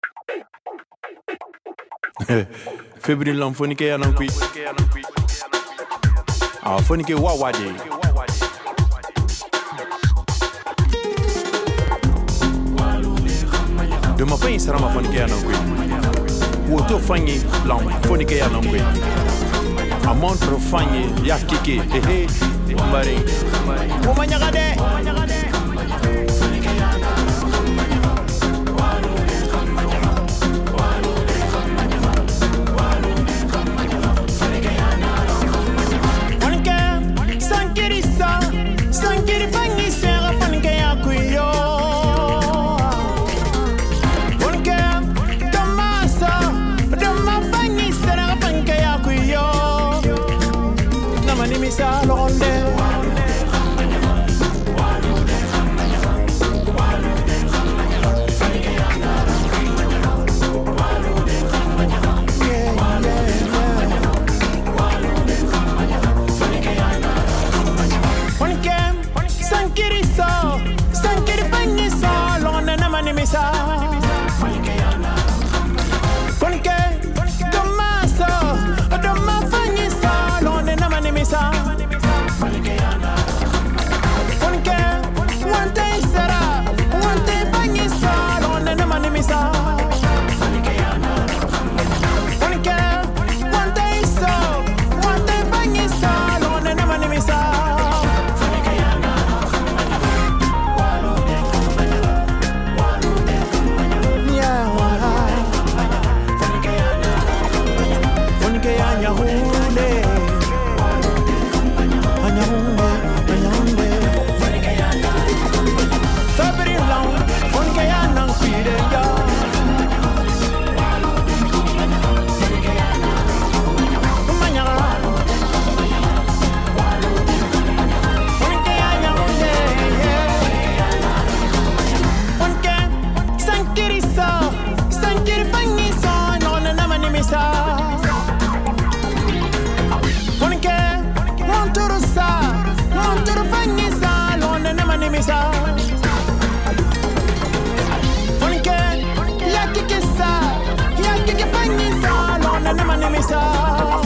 February long fonike ya nan kui. Ah fonike wa de. De ma fin sera ma fonike ya nan kui. Woto fanyi long fonike ya nan kui. A montre fanyi ya kike hehe mbare. Komanya gade. Ya kike fanyi sa, lona na manimisa.